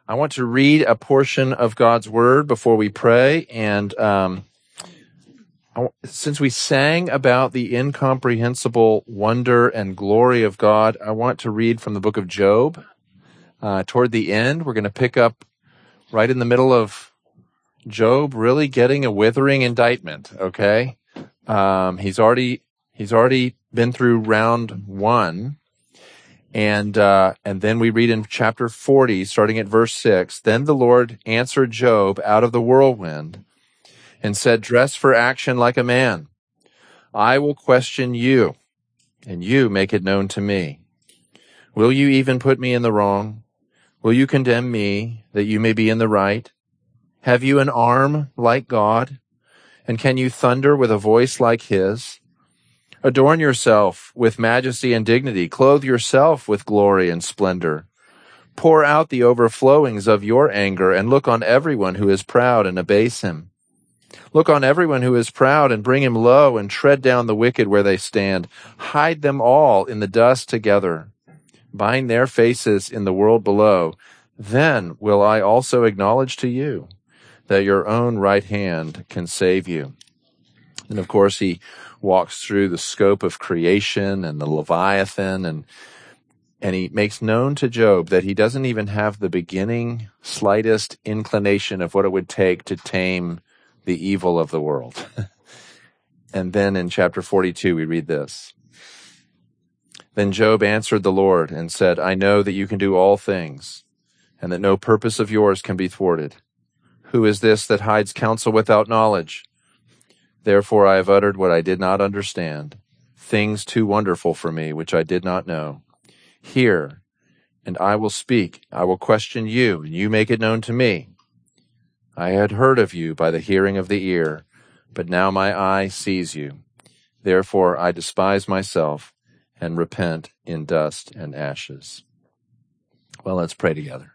I want to read a portion of God's Word before we pray. And since we sang about the incomprehensible wonder and glory of God, I want to read from the book of Job. Toward the end, we're going to pick up right in the middle of Job really getting a withering indictment, okay? He's already been through round 1. And then we read in chapter 40, starting at verse 6, "Then the Lord answered Job out of the whirlwind and said, 'Dress for action like a man. I will question you, and you make it known to me. Will you even put me in the wrong? Will you condemn me, that you may be in the right? Have you an arm like God? And can you thunder with a voice like his? Adorn yourself with majesty and dignity. Clothe yourself with glory and splendor. Pour out the overflowings of your anger, and look on everyone who is proud and abase him. Look on everyone who is proud and bring him low, and tread down the wicked where they stand. Hide them all in the dust together. Bind their faces in the world below. Then will I also acknowledge to you that your own right hand can save you.'" And of course, he walks through the scope of creation and the Leviathan, and he makes known to Job that he doesn't even have the beginning, slightest inclination of what it would take to tame the evil of the world. And then in chapter 42, we read this. "Then Job answered the Lord and said, 'I know that you can do all things, and that no purpose of yours can be thwarted. Who is this that hides counsel without knowledge? Therefore I have uttered what I did not understand, things too wonderful for me, which I did not know. Hear, and I will speak. I will question you, and you make it known to me. I had heard of you by the hearing of the ear, but now my eye sees you. Therefore I despise myself and repent in dust and ashes.'" Well, let's pray together.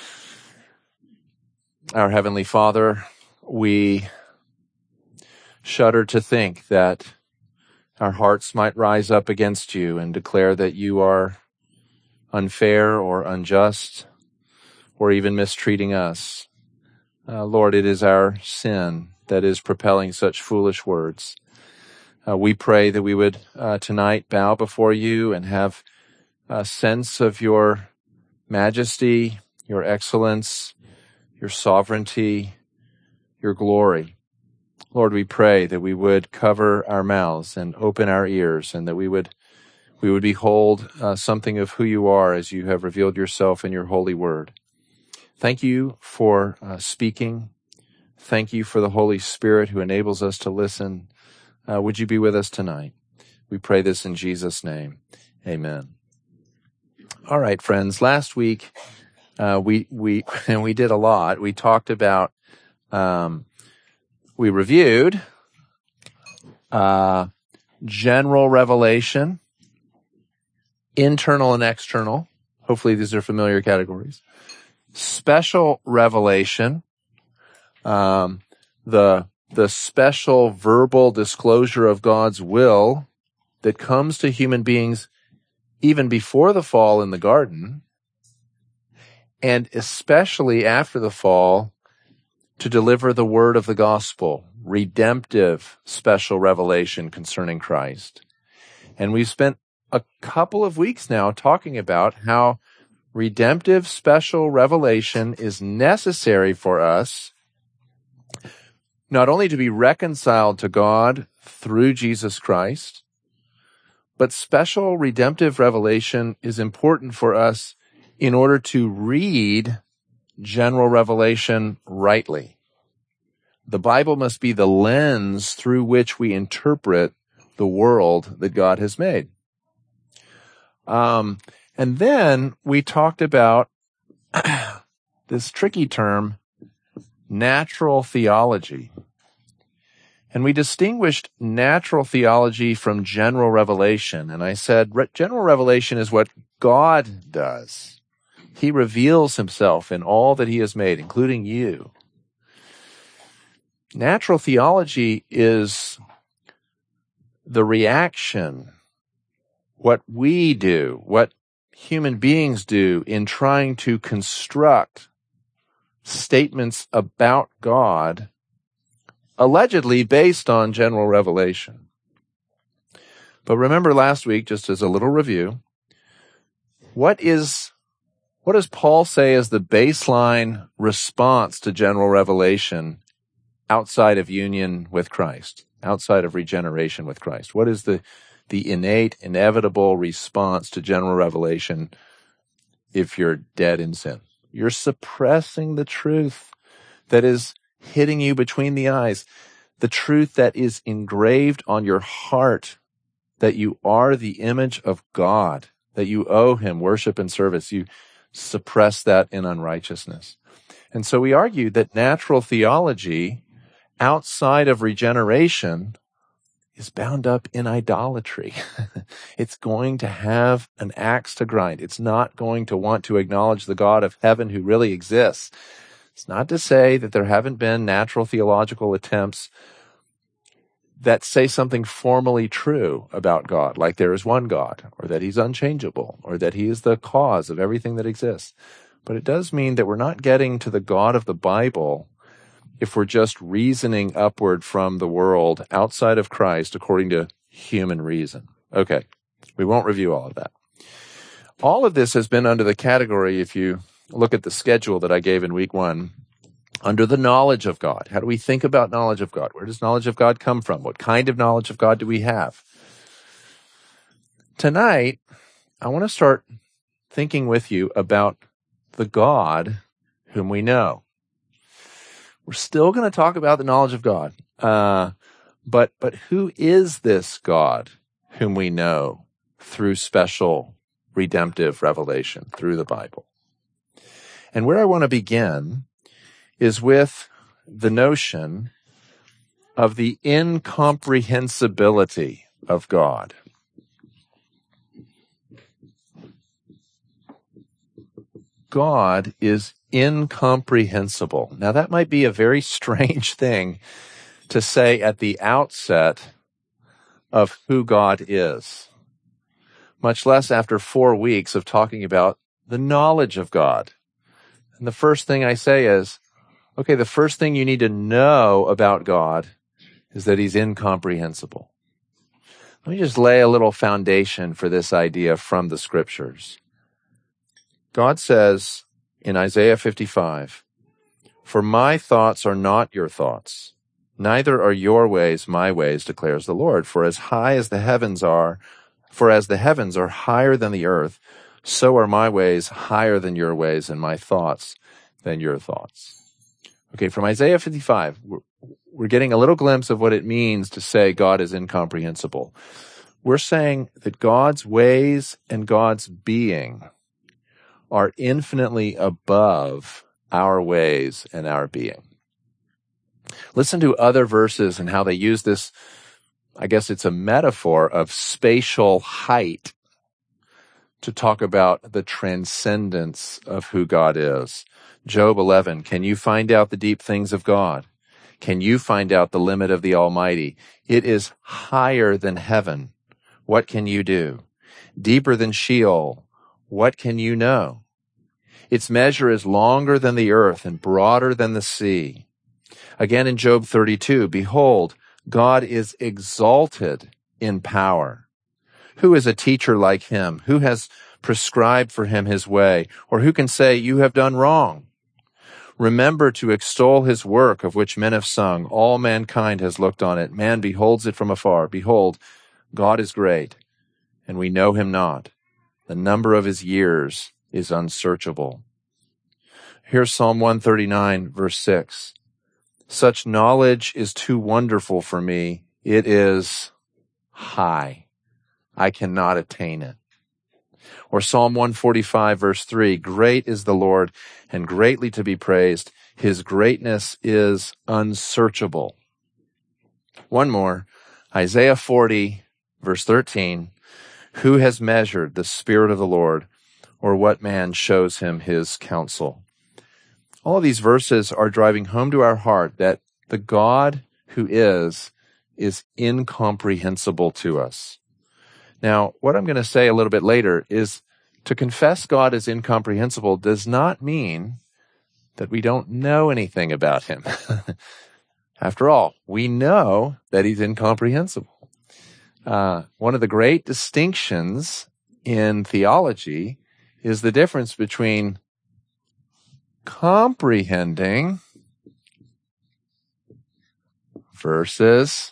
Our Heavenly Father, we shudder to think that our hearts might rise up against you and declare that you are unfair or unjust or even mistreating us. Lord, it is our sin that is propelling such foolish words. We pray that we would tonight bow before you and have a sense of your majesty, your excellence, your sovereignty, your glory. Lord, we pray that we would cover our mouths and open our ears, and that we would behold something of who you are as you have revealed yourself in your holy word. Thank you for speaking. Thank you for the Holy Spirit who enables us to listen. Would you be with us tonight? We pray this in Jesus' name. Amen. All right, friends. Last week we did a lot. We talked about. We reviewed general revelation, internal and external. Hopefully these are familiar categories. Special revelation, the special verbal disclosure of God's will that comes to human beings even before the fall in the garden, and especially after the fall, to deliver the word of the gospel, redemptive special revelation concerning Christ. And we've spent a couple of weeks now talking about how redemptive special revelation is necessary for us, not only to be reconciled to God through Jesus Christ, but special redemptive revelation is important for us in order to read general revelation rightly. The Bible must be the lens through which we interpret the world that God has made. And then we talked about this tricky term, natural theology. And we distinguished natural theology from general revelation. And I said, general revelation is what God does. He reveals himself in all that he has made, including you. Natural theology is the reaction, what we do, what human beings do in trying to construct statements about God allegedly based on general revelation. But remember last week, just as a little review, what does Paul say is the baseline response to general revelation outside of union with Christ, outside of regeneration with Christ? What is the innate, inevitable response to general revelation if you're dead in sin? You're suppressing the truth that is hitting you between the eyes, the truth that is engraved on your heart, that you are the image of God, that you owe him worship and service. You suppress that in unrighteousness. And so we argue that natural theology outside of regeneration is bound up in idolatry. It's going to have an axe to grind. It's not going to want to acknowledge the God of heaven who really exists. It's not to say that there haven't been natural theological attempts that say something formally true about God, like there is one God, or that he's unchangeable, or that he is the cause of everything that exists. But it does mean that we're not getting to the God of the Bible if we're just reasoning upward from the world outside of Christ according to human reason. Okay, we won't review all of that. All of this has been under the category, if you look at the schedule that I gave in week 1, under the knowledge of God. How do we think about knowledge of God? Where does knowledge of God come from? What kind of knowledge of God do we have? Tonight, I want to start thinking with you about the God whom we know. We're still going to talk about the knowledge of God. But who is this God whom we know through special redemptive revelation, through the Bible? And where I want to begin is with the notion of the incomprehensibility of God. God is incomprehensible. Now, that might be a very strange thing to say at the outset of who God is, much less after 4 weeks of talking about the knowledge of God. And the first thing I say is, okay, the first thing you need to know about God is that he's incomprehensible. Let me just lay a little foundation for this idea from the scriptures. God says in Isaiah 55, "For my thoughts are not your thoughts, neither are your ways my ways, declares the Lord. For as the heavens are higher than the earth, so are my ways higher than your ways, and my thoughts than your thoughts." Okay, from Isaiah 55, we're getting a little glimpse of what it means to say God is incomprehensible. We're saying that God's ways and God's being are infinitely above our ways and our being. Listen to other verses and how they use this. I guess it's a metaphor of spatial height to talk about the transcendence of who God is. Job 11, "Can you find out the deep things of God? Can you find out the limit of the Almighty? It is higher than heaven. What can you do? Deeper than Sheol. What can you know? Its measure is longer than the earth and broader than the sea." Again in Job 32, "Behold, God is exalted in power. Who is a teacher like him? Who has prescribed for him his way? Or who can say, you have done wrong? Remember to extol his work of which men have sung. All mankind has looked on it. Man beholds it from afar. Behold, God is great, and we know him not. The number of his years is unsearchable." Here's Psalm 139, verse 6. "Such knowledge is too wonderful for me. It is high. I cannot attain it." Or Psalm 145, verse 3, "Great is the Lord, and greatly to be praised. His greatness is unsearchable." One more, Isaiah 40, verse 13, "Who has measured the Spirit of the Lord, or what man shows him his counsel?" All of these verses are driving home to our heart that the God who is incomprehensible to us. Now, what I'm going to say a little bit later is to confess God as incomprehensible does not mean that we don't know anything about him. After all, we know that he's incomprehensible. One of the great distinctions in theology is the difference between comprehending versus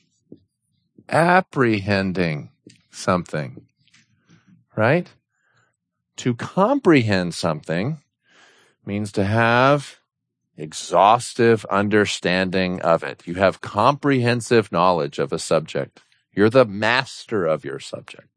apprehending something, right? To comprehend something means to have exhaustive understanding of it. You have comprehensive knowledge of a subject. You're the master of your subject,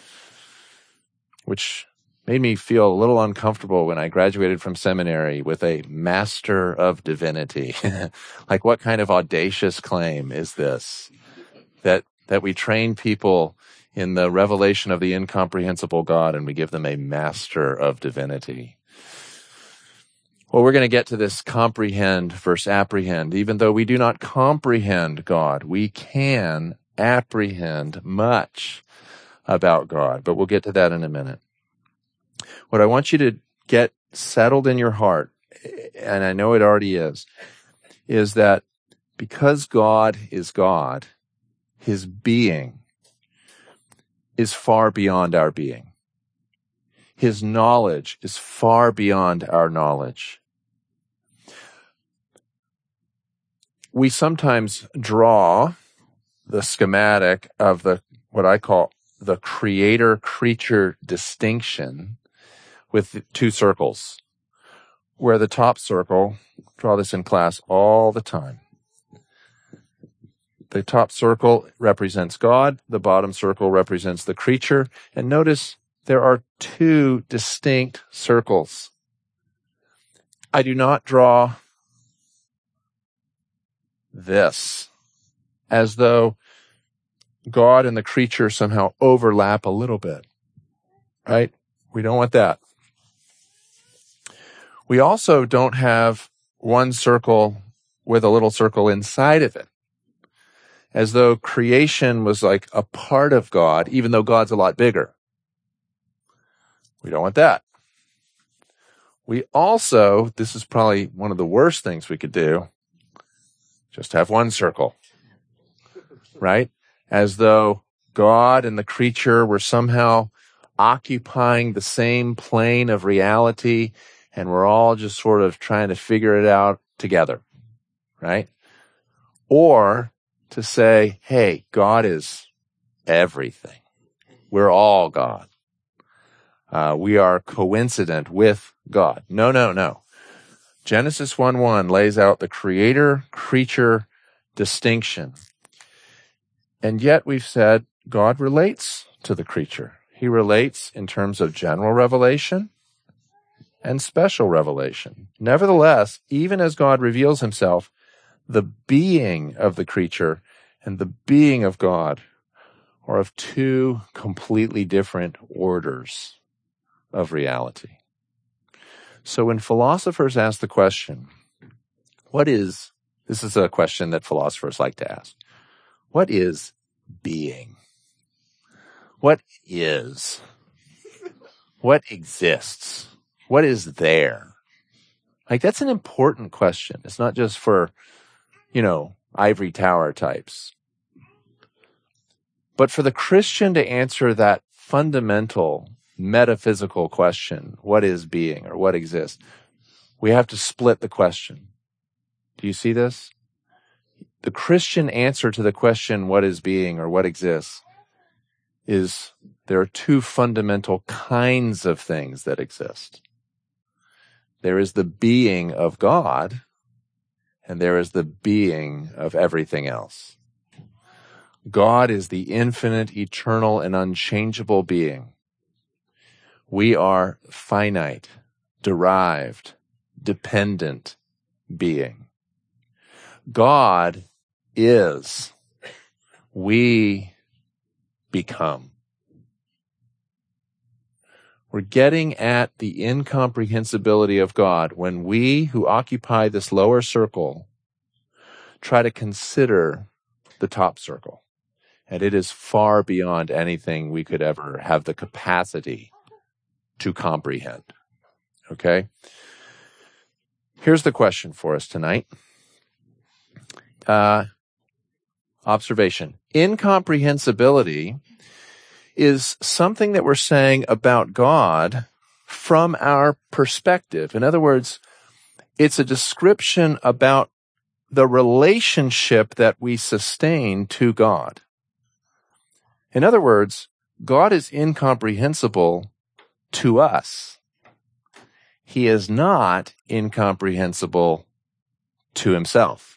which made me feel a little uncomfortable when I graduated from seminary with a master of divinity. Like, what kind of audacious claim is this? That we train people in the revelation of the incomprehensible God and we give them a master of divinity. Well, we're going to get to this comprehend versus apprehend. Even though we do not comprehend God, we can apprehend much about God, but we'll get to that in a minute. What I want you to get settled in your heart, and I know it already is that because God is God, his being is far beyond our being. His knowledge is far beyond our knowledge. We sometimes draw the schematic of what I call the creator-creature distinction with two circles, where the top circle, draw this in class all the time. The top circle represents God, the bottom circle represents the creature, and notice there are two distinct circles. I do not draw this as though God and the creature somehow overlap a little bit, right? We don't want that. We also don't have one circle with a little circle inside of it, as though creation was like a part of God, even though God's a lot bigger. We don't want that. We also, this is probably one of the worst things we could do, just have one circle, right? As though God and the creature were somehow occupying the same plane of reality, and we're all just sort of trying to figure it out together, right? Or to say, hey, God is everything. We're all God. We are coincident with God. No. Genesis 1:1 lays out the creator-creature distinction. And yet we've said God relates to the creature. He relates in terms of general revelation and special revelation. Nevertheless, even as God reveals himself, the being of the creature and the being of God are of two completely different orders of reality. So when philosophers ask the question, this is a question that philosophers like to ask, what is being? What is? What exists? What is there? Like, that's an important question. It's not just for, ivory tower types. But for the Christian to answer that fundamental metaphysical question, what is being or what exists, we have to split the question. Do you see this? The Christian answer to the question, what is being or what exists, is there are two fundamental kinds of things that exist. There is the being of God, and there is the being of everything else. God is the infinite, eternal, and unchangeable being. We are finite, derived, dependent being. God is. We become. We're getting at the incomprehensibility of God when we who occupy this lower circle try to consider the top circle. And it is far beyond anything we could ever have the capacity to comprehend. Okay? Here's the question for us tonight. Observation. Incomprehensibility is something that we're saying about God from our perspective. In other words, it's a description about the relationship that we sustain to God. In other words, God is incomprehensible to us. He is not incomprehensible to himself.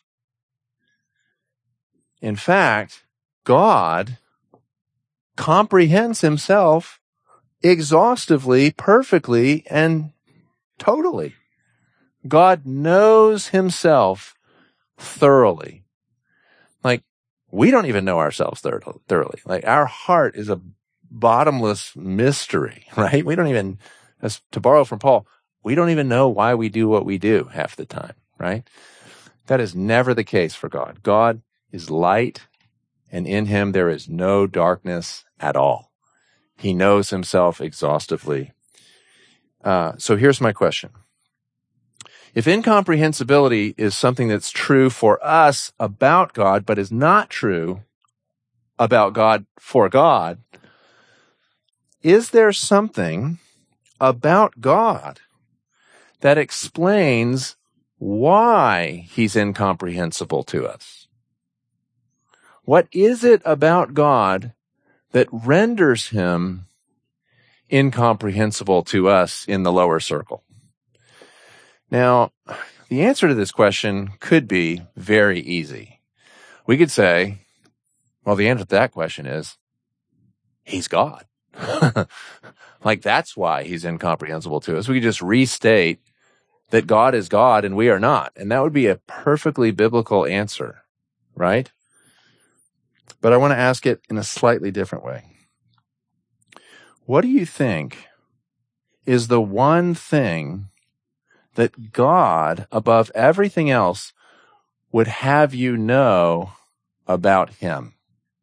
In fact, God comprehends himself exhaustively, perfectly, and totally. God knows himself thoroughly. Like, we don't even know ourselves thoroughly. Like, our heart is a bottomless mystery, right? We don't even, as to borrow from Paul, we don't even know why we do what we do half the time, right? That is never the case for God. God is light, and in him there is no darkness at all. He knows himself exhaustively. So here's my question. If incomprehensibility is something that's true for us about God, but is not true about God for God, is there something about God that explains why he's incomprehensible to us? What is it about God that renders him incomprehensible to us in the lower circle? Now, the answer to this question could be very easy. We could say, well, the answer to that question is, he's God. Like, that's why he's incomprehensible to us. We could just restate that God is God and we are not. And that would be a perfectly biblical answer, right? But I want to ask it in a slightly different way. What do you think is the one thing that God, above everything else, would have you know about him?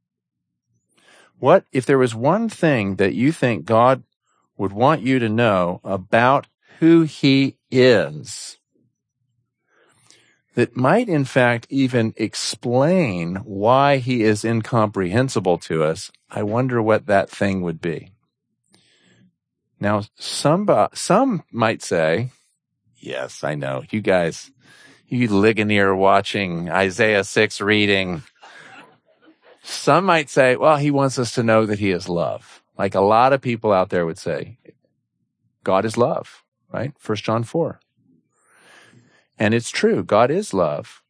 What, if there was one thing that you think God would want you to know about who he is, that might in fact even explain why he is incomprehensible to us, I wonder what that thing would be. Now, some might say, yes, I know, you guys, you Ligonier watching, Isaiah 6 reading. Some might say, well, he wants us to know that he is love. Like a lot of people out there would say, God is love, right? 1 John 4. And it's true, God is love.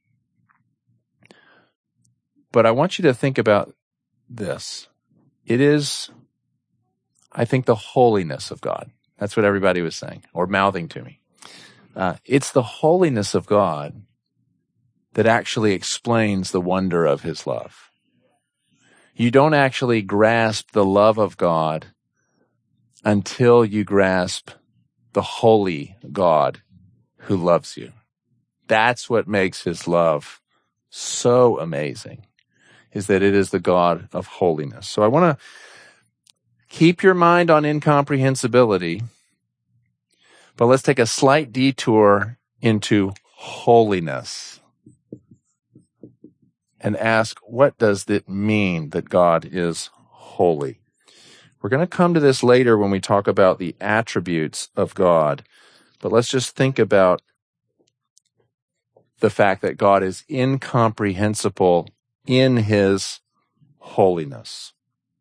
But I want you to think about this. It is, I think, the holiness of God. That's what everybody was saying, or mouthing to me. It's the holiness of God that actually explains the wonder of his love. You don't actually grasp the love of God until you grasp the holy God who loves you. That's what makes his love so amazing, is that it is the God of holiness. So I want to keep your mind on incomprehensibility, but let's take a slight detour into holiness and ask, what does it mean that God is holy? We're going to come to this later when we talk about the attributes of God, but let's just think about the fact that God is incomprehensible in his holiness.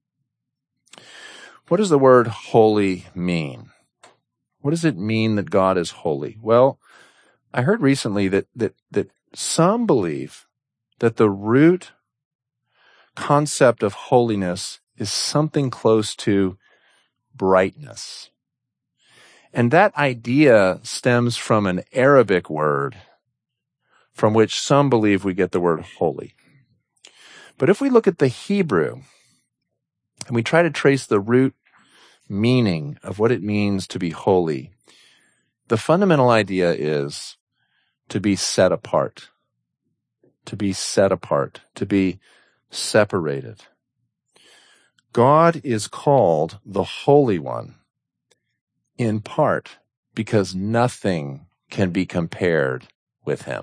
What does the word holy mean? What does it mean that God is holy? Well, I heard recently that some believe that the root concept of holiness is something close to brightness. And that idea stems from an Arabic word from which some believe we get the word holy. But if we look at the Hebrew and we try to trace the root meaning of what it means to be holy, the fundamental idea is to be set apart, to be set apart, to be separated. God is called the Holy One in part because nothing can be compared with him.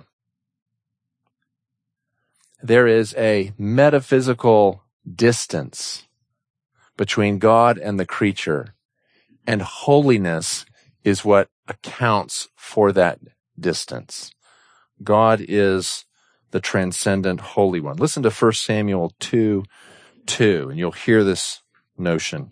There is a metaphysical distance between God and the creature, and holiness is what accounts for that distance. God is the transcendent Holy One. Listen to 1 Samuel 2:2, and you'll hear this notion.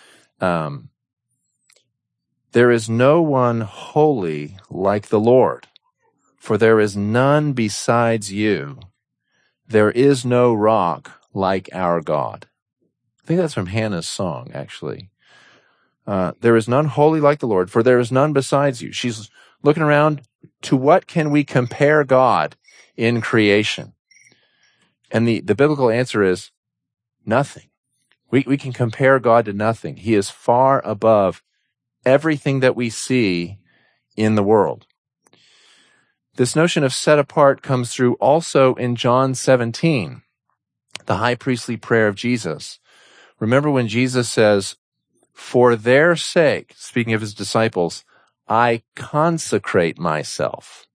There is no one holy like the Lord, for there is none besides you. There is no rock like our God. I think that's from Hannah's song, actually. There is none holy like the Lord, for there is none besides you. She's looking around, to what can we compare God in creation? And the biblical answer is nothing. We can compare God to nothing. He is far above everything that we see in the world. This notion of set apart comes through also in John 17, the high priestly prayer of Jesus. Remember when Jesus says, for their sake, speaking of his disciples, I consecrate myself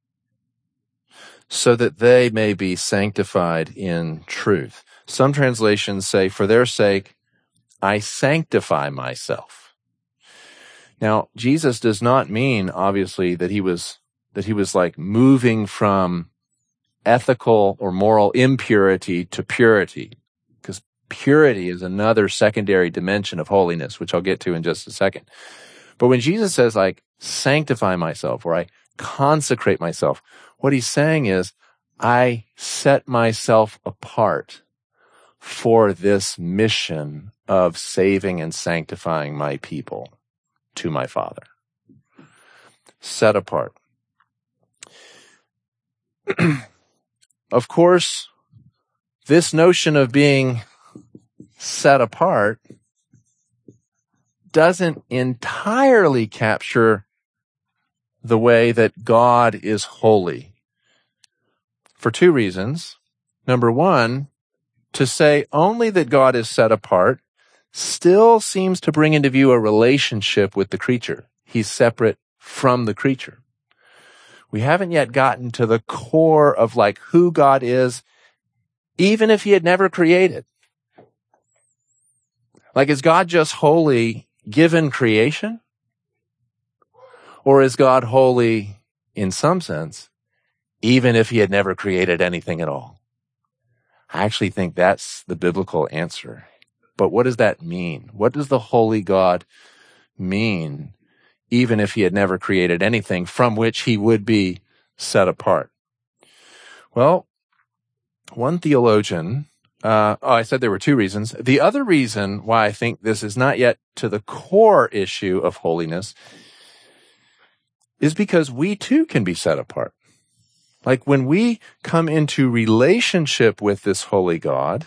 so that they may be sanctified in truth. Some translations say, for their sake, I sanctify myself. Now, Jesus does not mean, obviously, that he was like moving from ethical or moral impurity to purity, because purity is another secondary dimension of holiness, which I'll get to in just a second. But when Jesus says, like, sanctify myself, or I consecrate myself, what he's saying is, I set myself apart for this mission of saving and sanctifying my people to my Father. Set apart. Of course, this notion of being set apart doesn't entirely capture the way that God is holy. For two reasons. Number one, to say only that God is set apart still seems to bring into view a relationship with the creature. He's separate from the creature. We haven't yet gotten to the core of like who God is, even if he had never created. Like, is God just holy given creation? Or is God holy in some sense, even if he had never created anything at all? I actually think that's the biblical answer. But what does that mean? What does the holy God mean, even if he had never created anything from which he would be set apart? Well, one theologian, I said there were two reasons. The other reason why I think this is not yet to the core issue of holiness is because we too can be set apart. Like when we come into relationship with this holy God,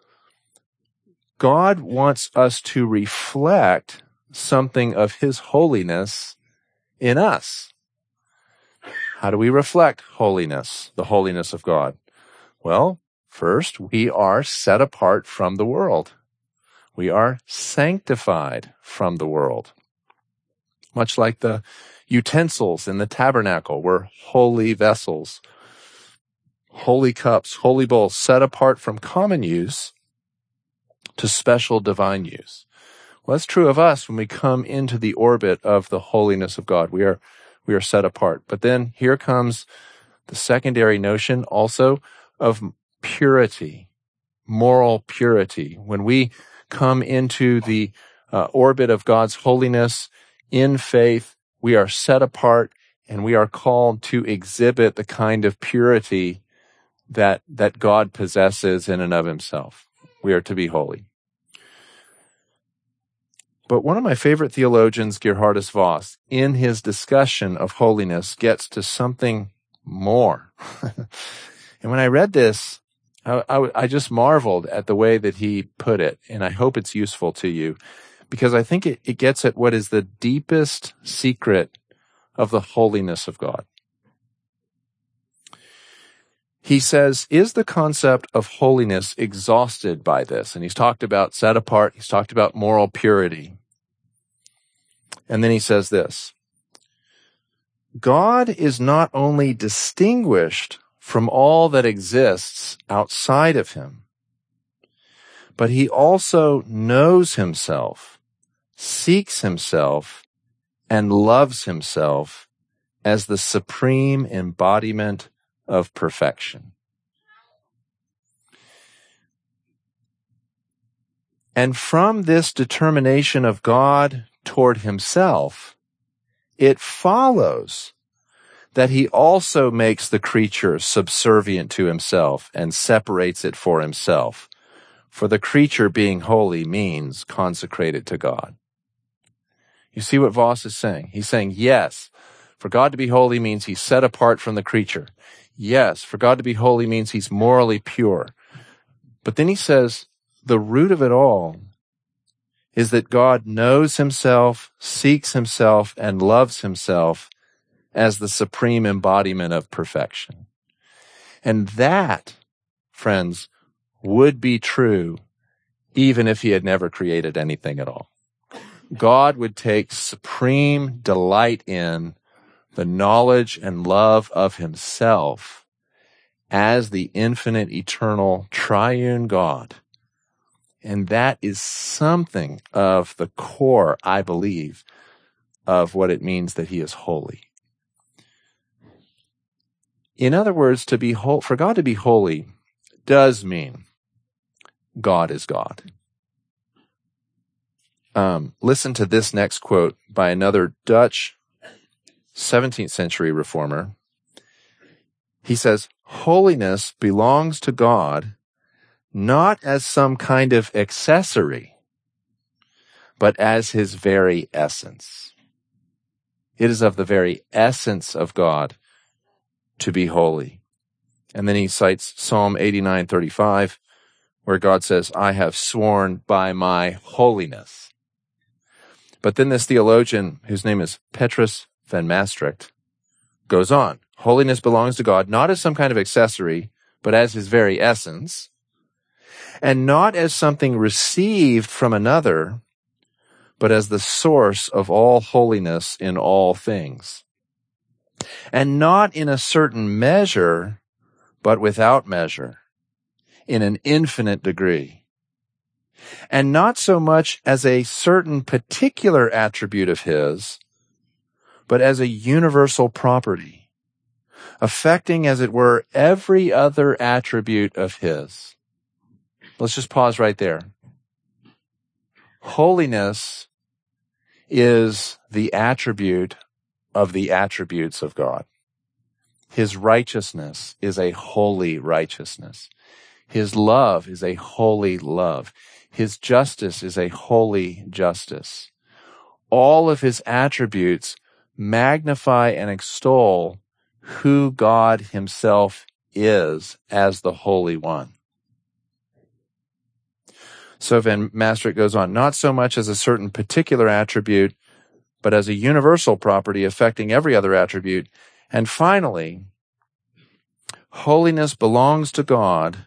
God wants us to reflect something of his holiness in us. How do we reflect holiness, the holiness of God? Well, first, we are set apart from the world. We are sanctified from the world. Much like the utensils in the tabernacle were holy vessels, holy cups, holy bowls, set apart from common use to special divine use. Well, that's true of us when we come into the orbit of the holiness of God. We are set apart. But then here comes the secondary notion also of purity, moral purity. When we come into the orbit of God's holiness in faith, we are set apart and we are called to exhibit the kind of purity that God possesses in and of himself. We are to be holy. But one of my favorite theologians, Geerhardus Vos, in his discussion of holiness, gets to something more. And when I read this, I just marveled at the way that he put it, and I hope it's useful to you, because I think it gets at what is the deepest secret of the holiness of God. He says, is the concept of holiness exhausted by this? And he's talked about set apart, he's talked about moral purity. And then he says this, God is not only distinguished from all that exists outside of him, but he also knows himself, seeks himself, and loves himself as the supreme embodiment of perfection. And from this determination of God toward himself, it follows that he also makes the creature subservient to himself and separates it for himself. For the creature being holy means consecrated to God. You see what Voss is saying? He's saying, yes, for God to be holy means he's set apart from the creature. Yes, for God to be holy means he's morally pure. But then he says, the root of it all is that God knows himself, seeks himself, and loves himself as the supreme embodiment of perfection. And that, friends, would be true even if he had never created anything at all. God would take supreme delight in the knowledge and love of himself as the infinite, eternal, triune God. And that is something of the core, I believe, of what it means that he is holy. In other words, for God to be holy does mean God is God. Listen to this next quote by another Dutch 17th century reformer. He says, holiness belongs to God not as some kind of accessory, but as his very essence. It is of the very essence of God to be holy. And then he cites Psalm 89:35, where God says, I have sworn by my holiness. But then this theologian, whose name is Petrus van Maastricht, goes on. Holiness belongs to God not as some kind of accessory, but as his very essence, and not as something received from another, but as the source of all holiness in all things. And not in a certain measure, but without measure, in an infinite degree. And not so much as a certain particular attribute of his, but as a universal property, affecting, as it were, every other attribute of his. Let's just pause right there. Holiness is the attribute of the attributes of God. His righteousness is a holy righteousness. His love is a holy love. His justice is a holy justice. All of his attributes magnify and extol who God himself is as the Holy One. So Van Maastricht goes on, not so much as a certain particular attribute, but as a universal property affecting every other attribute. And finally, holiness belongs to God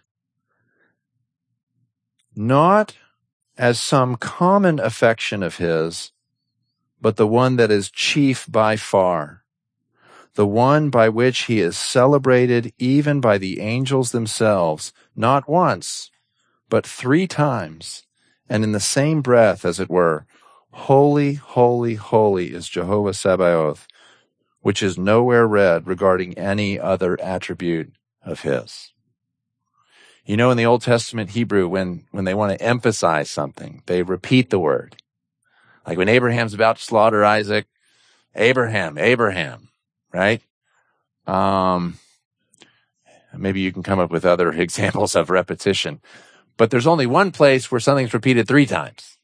not as some common affection of his, but the one that is chief by far, the one by which he is celebrated even by the angels themselves, not once, but 3 times, and in the same breath, as it were. Holy, holy, holy is Jehovah Sabaoth, which is nowhere read regarding any other attribute of his. You know, in the Old Testament Hebrew, when they want to emphasize something, they repeat the word. Like when Abraham's about to slaughter Isaac, Abraham, Abraham, right? Maybe you can come up with other examples of repetition. But there's only one place where something's repeated 3 times.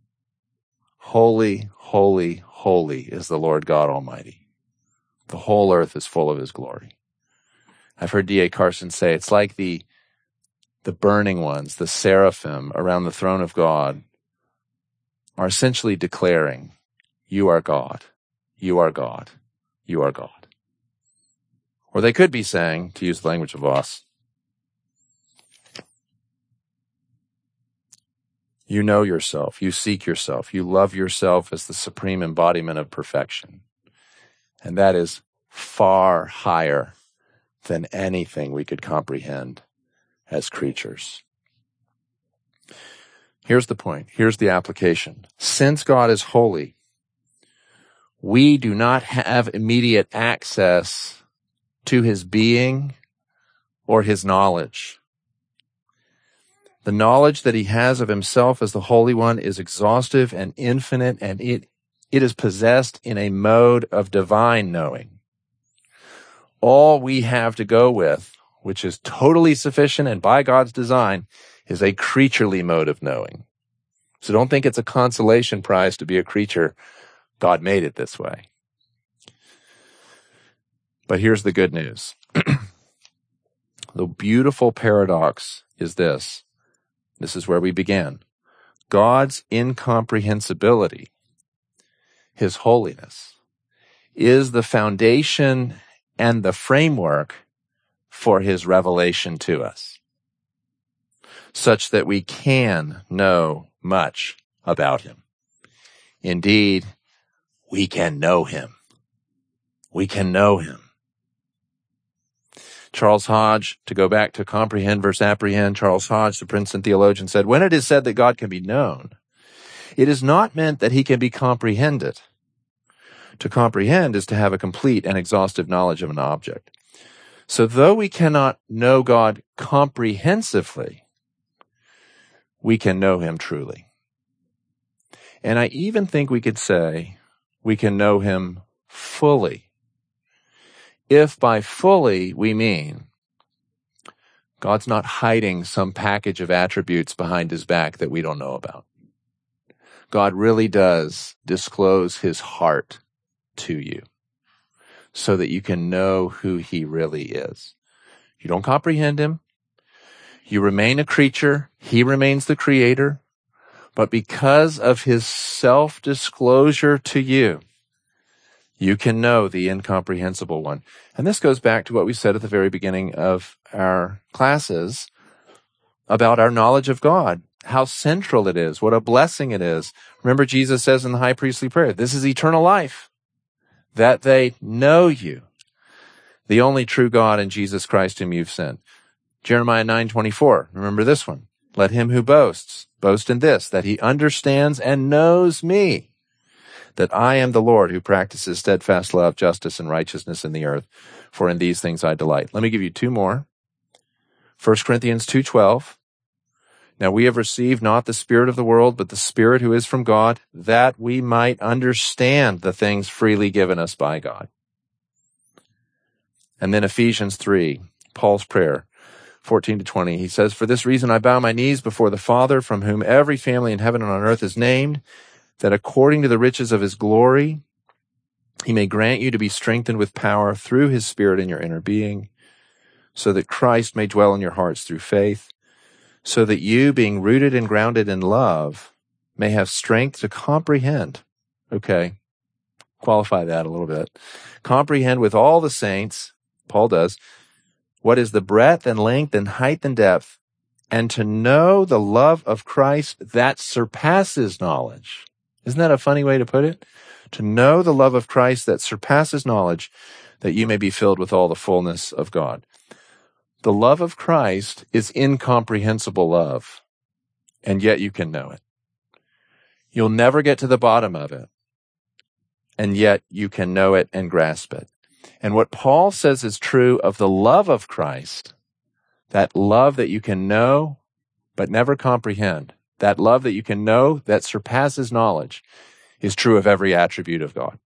Holy, holy, holy is the Lord God Almighty. The whole earth is full of his glory. I've heard D.A. Carson say it's like the burning ones, the seraphim around the throne of God, are essentially declaring, you are God, you are God, you are God. Or they could be saying, to use the language of Voss, you know yourself, you seek yourself, you love yourself as the supreme embodiment of perfection. And that is far higher than anything we could comprehend as creatures. Here's the point. Here's the application. Since God is holy, we do not have immediate access to his being or his knowledge. The knowledge that he has of himself as the Holy One is exhaustive and infinite, and it is possessed in a mode of divine knowing. All we have to go with, which is totally sufficient and by God's design, is a creaturely mode of knowing. So don't think it's a consolation prize to be a creature. God made it this way. But here's the good news. The beautiful paradox is this. This is where we began. God's incomprehensibility, his holiness, is the foundation and the framework for his revelation to us, such that we can know much about him. Indeed, we can know him. We can know him. Charles Hodge, to go back to comprehend versus apprehend, Charles Hodge, the Princeton theologian, said, when it is said that God can be known, it is not meant that he can be comprehended. To comprehend is to have a complete and exhaustive knowledge of an object. So though we cannot know God comprehensively, we can know him truly. And I even think we could say we can know him fully. If by fully we mean God's not hiding some package of attributes behind his back that we don't know about. God really does disclose his heart to you so that you can know who he really is. You don't comprehend him. You remain a creature. He remains the creator. But because of his self-disclosure to you, you can know the incomprehensible one. And this goes back to what we said at the very beginning of our classes about our knowledge of God, how central it is, what a blessing it is. Remember, Jesus says in the high priestly prayer, this is eternal life, that they know you, the only true God and Jesus Christ whom you've sent. Jeremiah 9:24, remember this one. Let him who boasts, boast in this, that he understands and knows me, that I am the Lord who practices steadfast love, justice, and righteousness in the earth, for in these things I delight. Let me give you two more. 1 Corinthians 2:12. Now we have received not the spirit of the world, but the Spirit who is from God, that we might understand the things freely given us by God. And then Ephesians 3, Paul's prayer, 14-20. He says, for this reason I bow my knees before the Father, from whom every family in heaven and on earth is named, that according to the riches of his glory, he may grant you to be strengthened with power through his Spirit in your inner being, so that Christ may dwell in your hearts through faith, so that you, being rooted and grounded in love, may have strength to comprehend. Okay, qualify that a little bit. Comprehend with all the saints, Paul does, what is the breadth and length and height and depth, and to know the love of Christ that surpasses knowledge. Isn't that a funny way to put it? To know the love of Christ that surpasses knowledge, that you may be filled with all the fullness of God. The love of Christ is incomprehensible love, and yet you can know it. You'll never get to the bottom of it, and yet you can know it and grasp it. And what Paul says is true of the love of Christ, that love that you can know but never comprehend, that love that you can know that surpasses knowledge, is true of every attribute of God.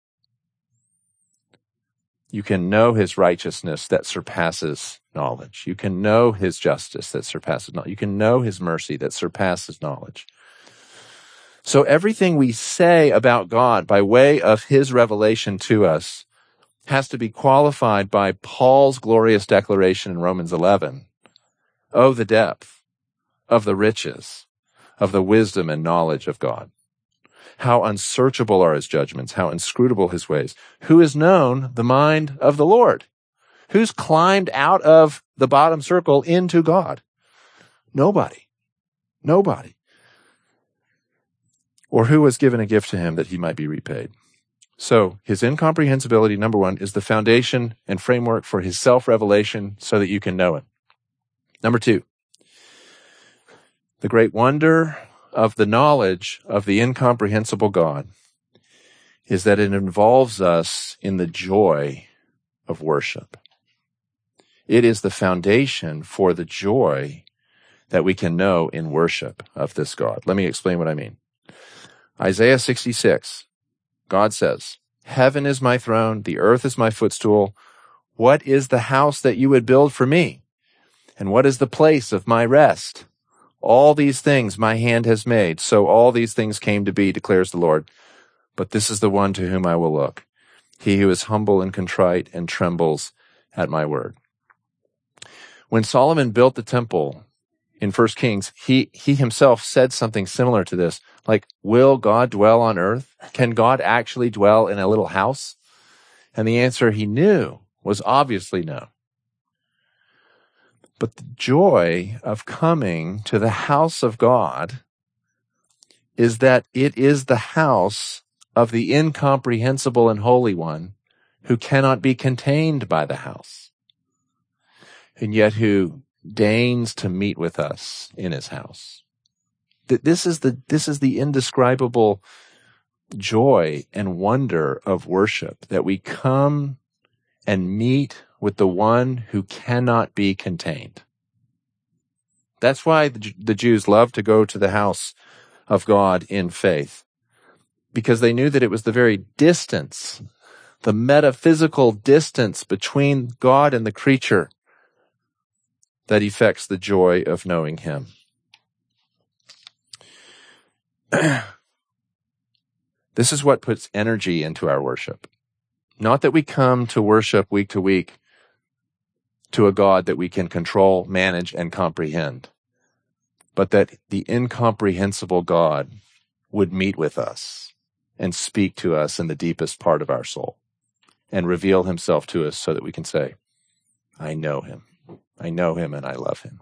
You can know his righteousness that surpasses knowledge. You can know his justice that surpasses knowledge. You can know his mercy that surpasses knowledge. So everything we say about God by way of his revelation to us has to be qualified by Paul's glorious declaration in Romans 11. Oh, the depth of the riches of the wisdom and knowledge of God. How unsearchable are his judgments, how inscrutable his ways. Who has known the mind of the Lord? Who's climbed out of the bottom circle into God? Nobody. Nobody. Or who was given a gift to him that he might be repaid? So his incomprehensibility, number one, is the foundation and framework for his self-revelation so that you can know him. Number two, the great wonder of the knowledge of the incomprehensible God is that it involves us in the joy of worship. It is the foundation for the joy that we can know in worship of this God. Let me explain what I mean. Isaiah 66, God says, "Heaven is my throne, the earth is my footstool. What is the house that you would build for me? And what is the place of my rest? All these things my hand has made, so all these things came to be, declares the Lord. But this is the one to whom I will look, he who is humble and contrite and trembles at my word." When Solomon built the temple in 1 Kings, he himself said something similar to this, like, will God dwell on earth? Can God actually dwell in a little house? And the answer he knew was obviously no. But the joy of coming to the house of God is that it is the house of the incomprehensible and holy one who cannot be contained by the house, and yet who deigns to meet with us in his house. This is the indescribable joy and wonder of worship, that we come and meet with the one who cannot be contained. That's why the Jews loved to go to the house of God in faith, because they knew that it was the very distance, the metaphysical distance between God and the creature, that effects the joy of knowing him. This is what puts energy into our worship. Not that we come to worship week to week to a God that we can control, manage, and comprehend, but that the incomprehensible God would meet with us and speak to us in the deepest part of our soul and reveal himself to us so that we can say, I know him. I know him and I love him.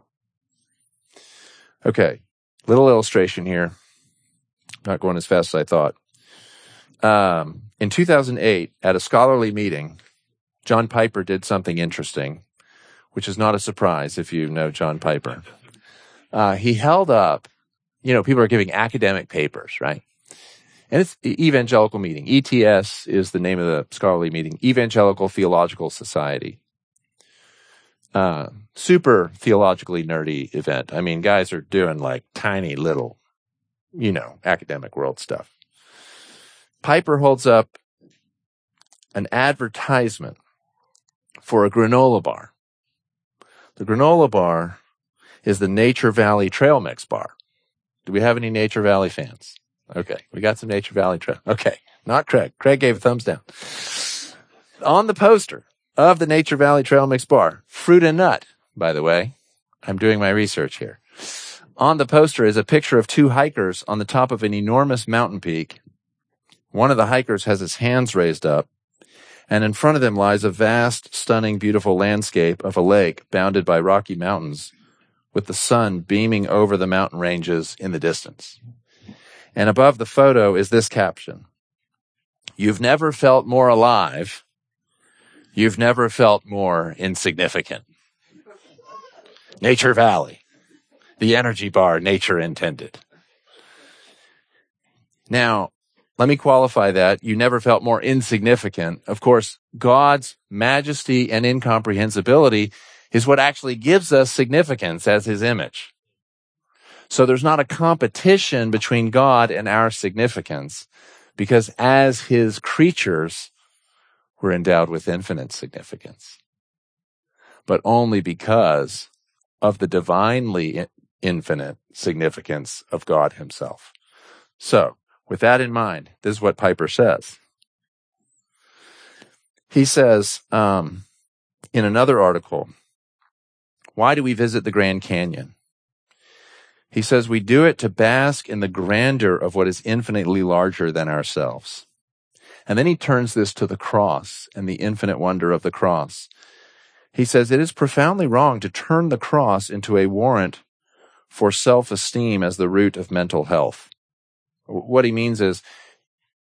Okay, little illustration here. Not going as fast as I thought. In 2008, at a scholarly meeting, John Piper did something interesting, which is not a surprise if you know John Piper. He held up, people are giving academic papers, right? And it's evangelical meeting. ETS is the name of the scholarly meeting, Evangelical Theological Society. Super theologically nerdy event. I mean, guys are doing like tiny little, academic world stuff. Piper holds up an advertisement for a granola bar. The granola bar is the Nature Valley Trail Mix bar. Do we have any Nature Valley fans? Okay, we got some Nature Valley Trail. Okay, not Craig. Craig gave a thumbs down. On the poster of the Nature Valley Trail Mix bar, fruit and nut, by the way. I'm doing my research here. On the poster is a picture of two hikers on the top of an enormous mountain peak. One of the hikers has his hands raised up, and in front of them lies a vast, stunning, beautiful landscape of a lake bounded by rocky mountains, with the sun beaming over the mountain ranges in the distance. And above the photo is this caption: "You've never felt more alive. You've never felt more insignificant. Nature Valley, the energy bar nature intended." Now, let me qualify that. You never felt more insignificant. Of course, God's majesty and incomprehensibility is what actually gives us significance as his image. So there's not a competition between God and our significance, because as his creatures, we're endowed with infinite significance, but only because of the divinely infinite significance of God himself. So, with that in mind, this is what Piper says. He says, in another article, why do we visit the Grand Canyon? He says, we do it to bask in the grandeur of what is infinitely larger than ourselves. And then he turns this to the cross and the infinite wonder of the cross. He says, it is profoundly wrong to turn the cross into a warrant for self-esteem as the root of mental health. What he means is,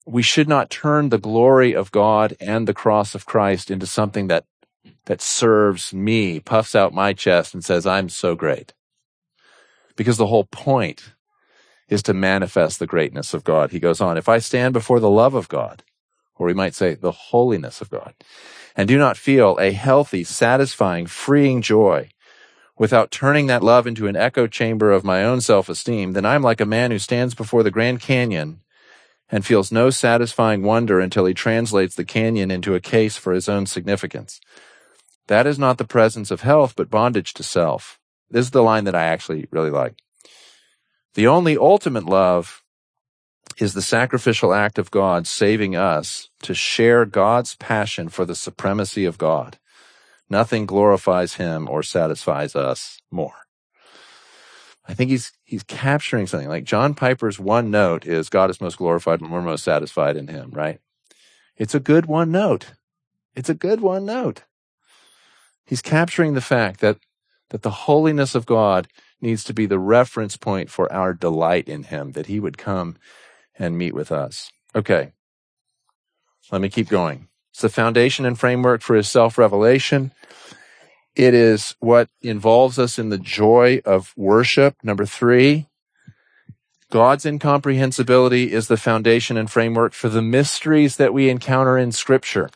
we should not turn the glory of God and the cross of Christ into something that serves me, puffs out my chest and says, I'm so great. Because the whole point is to manifest the greatness of God. He goes on, if I stand before the love of God, or we might say the holiness of God, and do not feel a healthy, satisfying, freeing joy without turning that love into an echo chamber of my own self-esteem, then I'm like a man who stands before the Grand Canyon and feels no satisfying wonder until he translates the canyon into a case for his own significance. That is not the presence of health, but bondage to self. This is the line that I actually really like. The only ultimate love is the sacrificial act of God saving us to share God's passion for the supremacy of God. Nothing glorifies him or satisfies us more. I think he's capturing something. Like John Piper's one note is God is most glorified when we're most satisfied in him, right? It's a good one note. It's a good one note. He's capturing the fact that the holiness of God needs to be the reference point for our delight in him, that he would come and meet with us. Okay, let me keep going. It's the foundation and framework for his self-revelation. It is what involves us in the joy of worship. Number 3, God's incomprehensibility is the foundation and framework for the mysteries that we encounter in Scripture.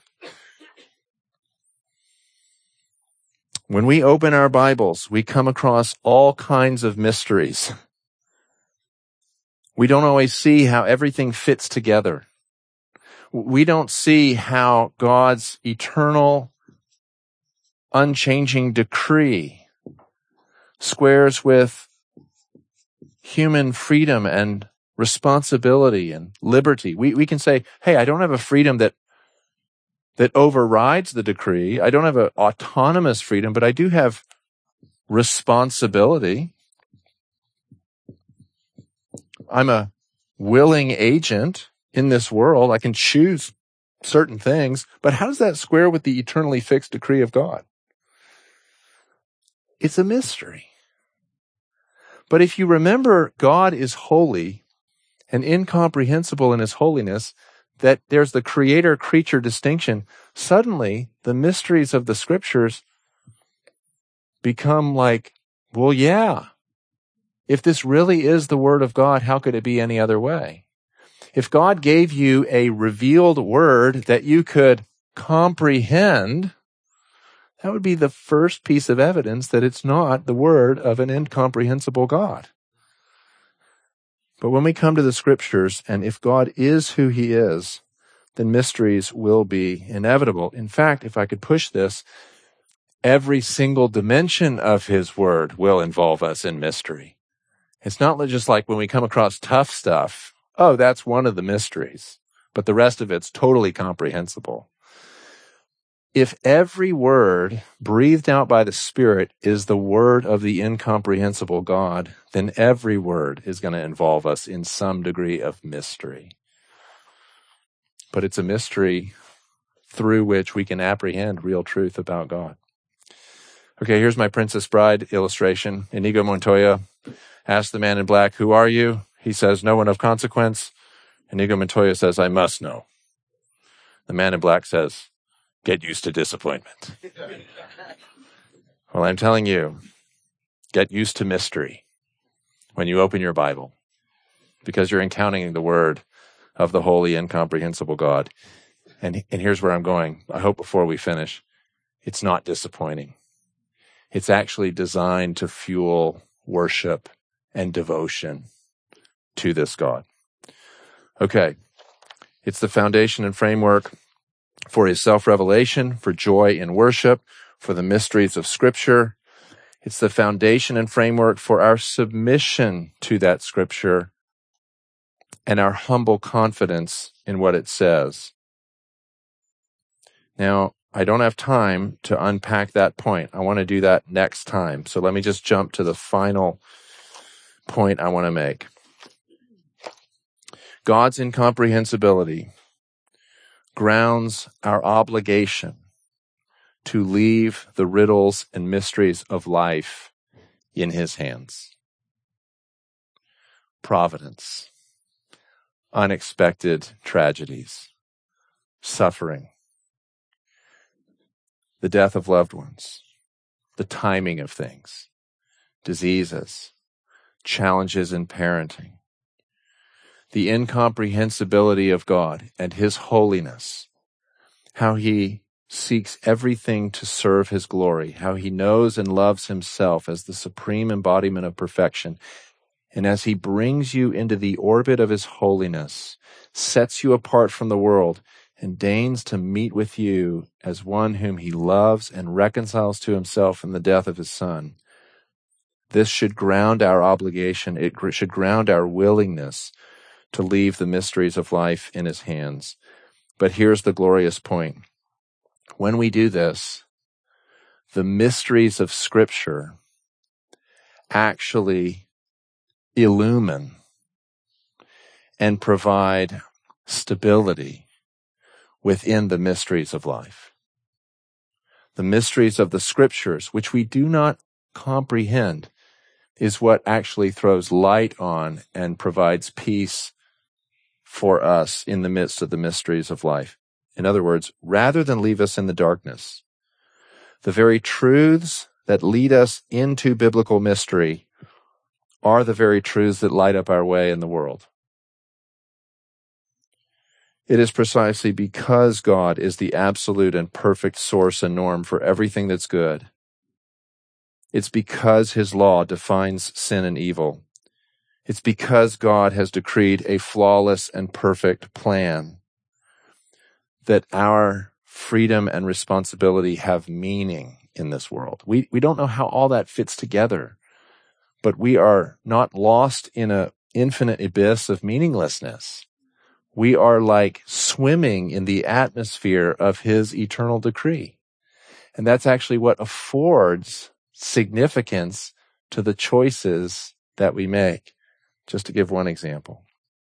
When we open our Bibles, we come across all kinds of mysteries. We don't always see how everything fits together. We don't see how God's eternal, unchanging decree squares with human freedom and responsibility and liberty. We can say, hey, I don't have a freedom that overrides the decree. I don't have an autonomous freedom, but I do have responsibility. I'm a willing agent in this world. I can choose certain things, but how does that square with the eternally fixed decree of God? It's a mystery. But if you remember, God is holy and incomprehensible in his holiness, that there's the creator-creature distinction, suddenly the mysteries of the Scriptures become like, well, yeah, if this really is the Word of God, how could it be any other way? If God gave you a revealed Word that you could comprehend, that would be the first piece of evidence that it's not the Word of an incomprehensible God. But when we come to the Scriptures, and if God is who he is, then mysteries will be inevitable. In fact, if I could push this, every single dimension of his Word will involve us in mystery. It's not just like when we come across tough stuff, oh, that's one of the mysteries, but the rest of it's totally comprehensible. If every word breathed out by the Spirit is the word of the incomprehensible God, then every word is going to involve us in some degree of mystery. But it's a mystery through which we can apprehend real truth about God. Okay, here's my Princess Bride illustration. Inigo Montoya asks the man in black, "Who are you?" He says, "No one of consequence." Inigo Montoya says, "I must know." The man in black says, "Get used to disappointment." Well, I'm telling you, get used to mystery when you open your Bible, because you're encountering the word of the holy, incomprehensible God. And here's where I'm going. I hope before we finish, it's not disappointing. It's actually designed to fuel worship and devotion to this God. Okay, it's the foundation and framework for his self-revelation, for joy in worship, for the mysteries of Scripture. It's the foundation and framework for our submission to that Scripture and our humble confidence in what it says. Now, I don't have time to unpack that point. I want to do that next time. So let me just jump to the final point I want to make. God's incomprehensibility grounds our obligation to leave the riddles and mysteries of life in his hands. Providence, unexpected tragedies, suffering, the death of loved ones, the timing of things, diseases, challenges in parenting, the incomprehensibility of God and his holiness, how he seeks everything to serve his glory, how he knows and loves himself as the supreme embodiment of perfection. And as he brings you into the orbit of his holiness, sets you apart from the world, and deigns to meet with you as one whom he loves and reconciles to himself in the death of his Son, this should ground our obligation. It should ground our willingness to leave the mysteries of life in his hands. But here's the glorious point. When we do this, the mysteries of Scripture actually illumine and provide stability within the mysteries of life. The mysteries of the Scriptures, which we do not comprehend, is what actually throws light on and provides peace for us in the midst of the mysteries of life. In other words, rather than leave us in the darkness, the very truths that lead us into biblical mystery are the very truths that light up our way in the world. It is precisely because God is the absolute and perfect source and norm for everything that's good. It's because his law defines sin and evil. It's because God has decreed a flawless and perfect plan that our freedom and responsibility have meaning in this world. We don't know how all that fits together, but we are not lost in an infinite abyss of meaninglessness. We are like swimming in the atmosphere of his eternal decree. And that's actually what affords significance to the choices that we make. Just to give one example.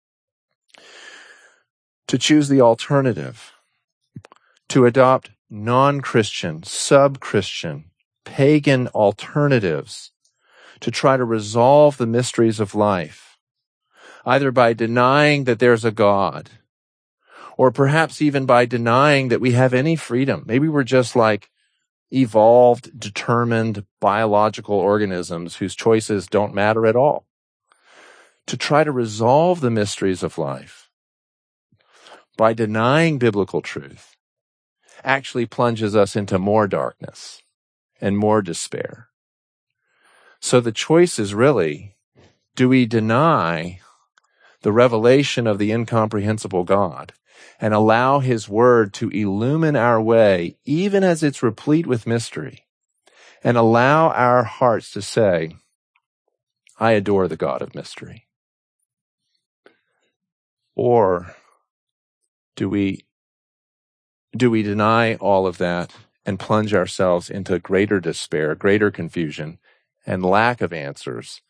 To choose the alternative, to adopt non-Christian, sub-Christian, pagan alternatives, to try to resolve the mysteries of life, either by denying that there's a God, or perhaps even by denying that we have any freedom. Maybe we're just like evolved, determined biological organisms whose choices don't matter at all. To try to resolve the mysteries of life by denying biblical truth actually plunges us into more darkness and more despair. So the choice is really, do we deny the revelation of the incomprehensible God and allow his word to illumine our way, even as it's replete with mystery, and allow our hearts to say, I adore the God of mystery? Or do we deny all of that and plunge ourselves into greater despair, greater confusion, and lack of answers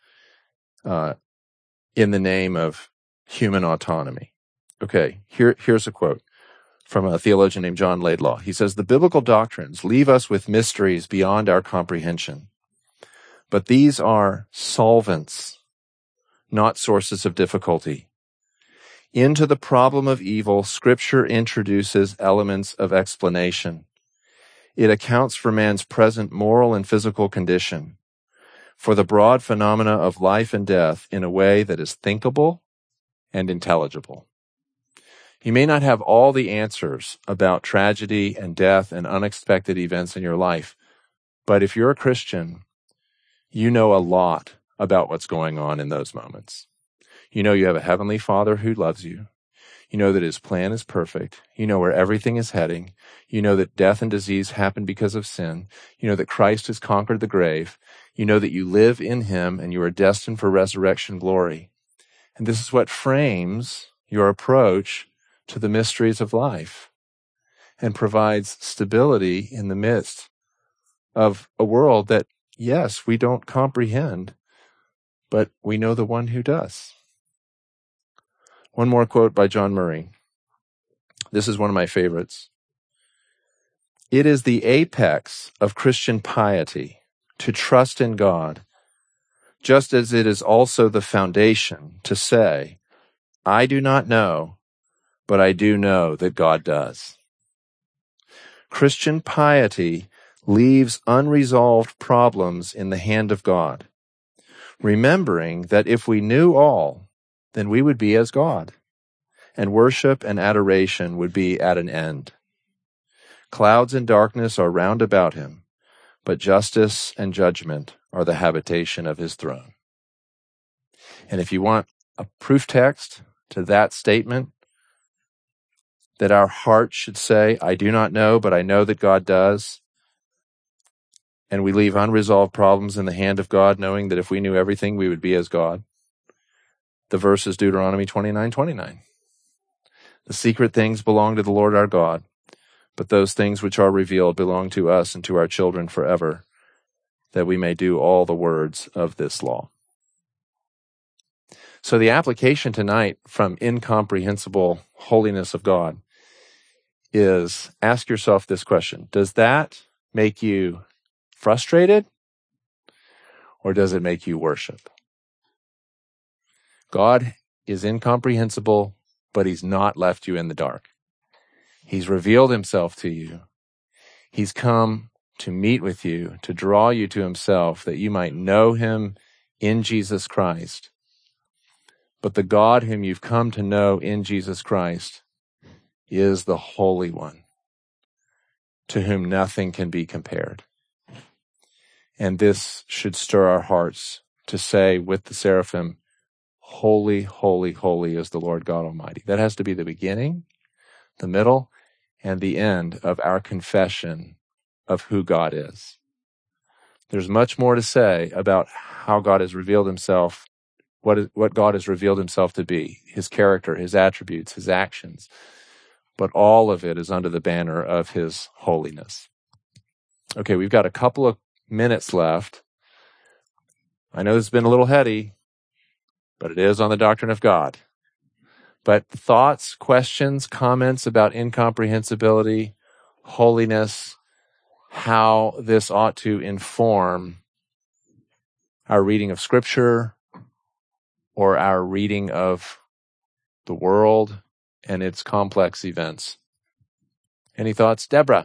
in the name of human autonomy? Okay, here's a quote from a theologian named John Laidlaw. He says, the biblical doctrines leave us with mysteries beyond our comprehension, but these are solvents, not sources of difficulty. Into the problem of evil, Scripture introduces elements of explanation. It accounts for man's present moral and physical condition, for the broad phenomena of life and death in a way that is thinkable and intelligible. You may not have all the answers about tragedy and death and unexpected events in your life, but if you're a Christian, you know a lot about what's going on in those moments. You know you have a heavenly Father who loves you. You know that his plan is perfect. You know where everything is heading. You know that death and disease happen because of sin. You know that Christ has conquered the grave. You know that you live in him and you are destined for resurrection glory. And this is what frames your approach to the mysteries of life and provides stability in the midst of a world that, yes, we don't comprehend, but we know the one who does. One more quote by John Murray. This is one of my favorites. It is the apex of Christian piety to trust in God, just as it is also the foundation to say, I do not know, but I do know that God does. Christian piety leaves unresolved problems in the hand of God, remembering that if we knew all, then we would be as God, and worship and adoration would be at an end. Clouds and darkness are round about him, but justice and judgment are the habitation of his throne. And if you want a proof text to that statement, that our heart should say, I do not know, but I know that God does, and we leave unresolved problems in the hand of God, knowing that if we knew everything, we would be as God. The verse is Deuteronomy 29:29. The secret things belong to the Lord our God, but those things which are revealed belong to us and to our children forever, that we may do all the words of this law. So the application tonight from incomprehensible holiness of God is, ask yourself this question: does that make you frustrated, or does it make you worship? God is incomprehensible, but he's not left you in the dark. He's revealed himself to you. He's come to meet with you, to draw you to himself, that you might know him in Jesus Christ. But the God whom you've come to know in Jesus Christ is the Holy One, to whom nothing can be compared. And this should stir our hearts to say with the seraphim, holy, holy, holy is the Lord God Almighty. That has to be the beginning, the middle, and the end of our confession of who God is. There's much more to say about how God has revealed himself, what God has revealed himself to be, his character, his attributes, his actions. But all of it is under the banner of his holiness. Okay, we've got a couple of minutes left. I know this has been a little heady, but it is on the doctrine of God. But thoughts, questions, comments about incomprehensibility, holiness, how this ought to inform our reading of Scripture or our reading of the world and its complex events. Any thoughts? Deborah?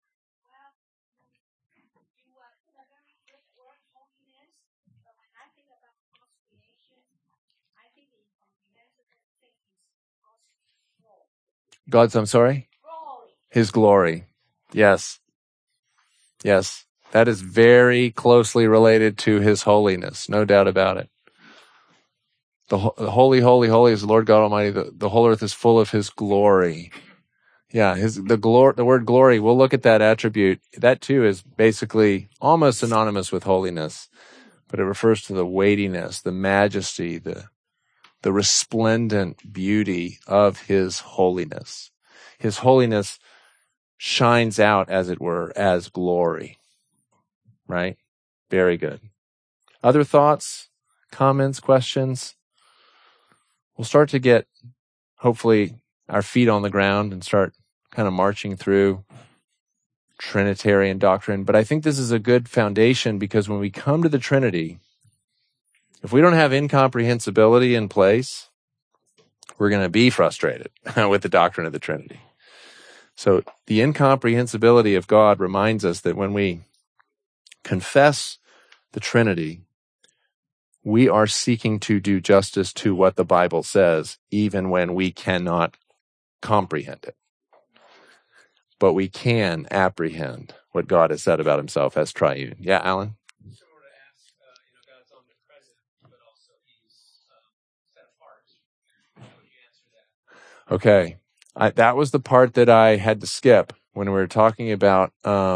God's, I'm sorry? His glory. Yes. Yes. That is very closely related to his holiness. No doubt about it. The holy, holy, holy is the Lord God Almighty. The whole earth is full of his glory. Yeah, the word glory, we'll look at that attribute. That too is basically almost synonymous with holiness, but it refers to the weightiness, the majesty, the resplendent beauty of his holiness. His holiness shines out, as it were, as glory. Right? Very good. Other thoughts, comments, questions? We'll start to get, hopefully, our feet on the ground and start kind of marching through Trinitarian doctrine. But I think this is a good foundation, because when we come to the Trinity, if we don't have incomprehensibility in place, we're going to be frustrated with the doctrine of the Trinity. So the incomprehensibility of God reminds us that when we confess the Trinity, we are seeking to do justice to what the Bible says, even when we cannot comprehend it. But we can apprehend what God has said about himself as triune. Yeah, Alan? Similar to ask, God's omnipresent, but also he's set apart. How would you answer that? Okay. That was the part that I had to skip when we were talking about,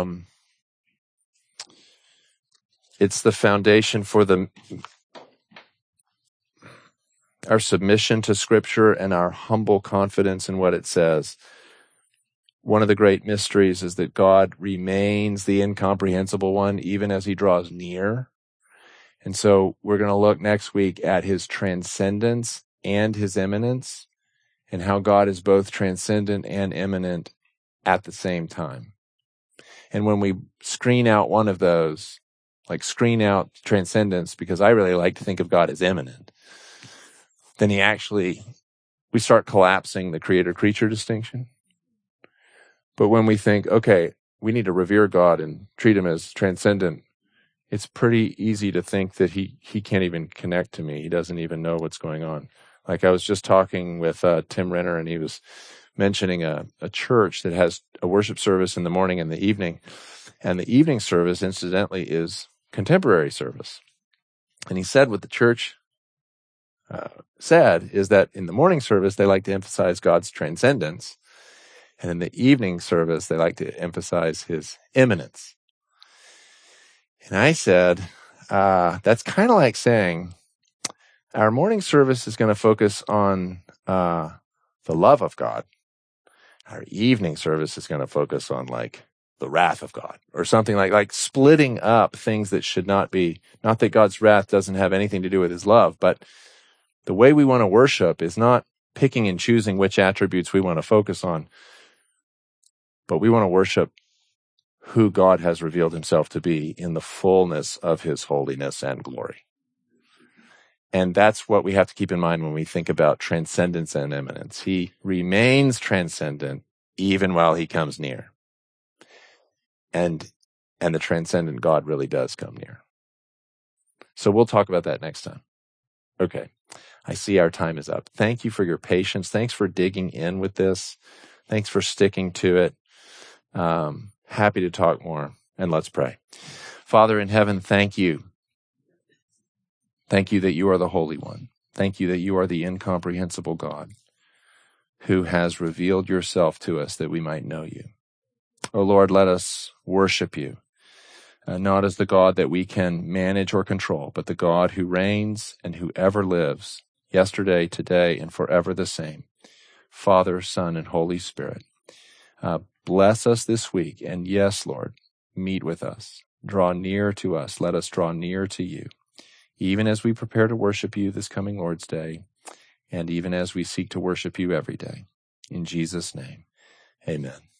it's the foundation for our submission to Scripture and our humble confidence in what it says. One of the great mysteries is that God remains the incomprehensible one, even as he draws near. And so we're going to look next week at his transcendence and his immanence, and how God is both transcendent and immanent at the same time. And when we screen out one of those, like screen out transcendence, because I really like to think of God as immanent, then he actually we start collapsing the creator-creature distinction. But when we think, okay, we need to revere God and treat him as transcendent, it's pretty easy to think that he can't even connect to me. He doesn't even know what's going on. Like I was just talking with Tim Renner, and he was mentioning a church that has a worship service in the morning and the evening. And the evening service, incidentally, is contemporary service. And he said what the church said is that in the morning service, they like to emphasize God's transcendence. And in the evening service, they like to emphasize his immanence. And I said, that's kind of like saying our morning service is going to focus on the love of God. Our evening service is going to focus on like the wrath of God or something like splitting up things that should not be. Not that God's wrath doesn't have anything to do with his love, but the way we want to worship is not picking and choosing which attributes we want to focus on, but we want to worship who God has revealed himself to be in the fullness of his holiness and glory. And that's what we have to keep in mind when we think about transcendence and immanence. He remains transcendent even while he comes near. And the transcendent God really does come near. So we'll talk about that next time. Okay. I see our time is up. Thank you for your patience. Thanks for digging in with this. Thanks for sticking to it. Happy to talk more. And let's pray. Father in heaven, thank you. Thank you that you are the Holy One. Thank you that you are the incomprehensible God who has revealed yourself to us that we might know you. Oh Lord, let us worship you, not as the God that we can manage or control, but the God who reigns and who ever lives, yesterday, today, and forever the same. Father, Son, and Holy Spirit. Bless us this week. And yes, Lord, meet with us. Draw near to us. Let us draw near to you, even as we prepare to worship you this coming Lord's Day, and even as we seek to worship you every day. In Jesus' name, amen.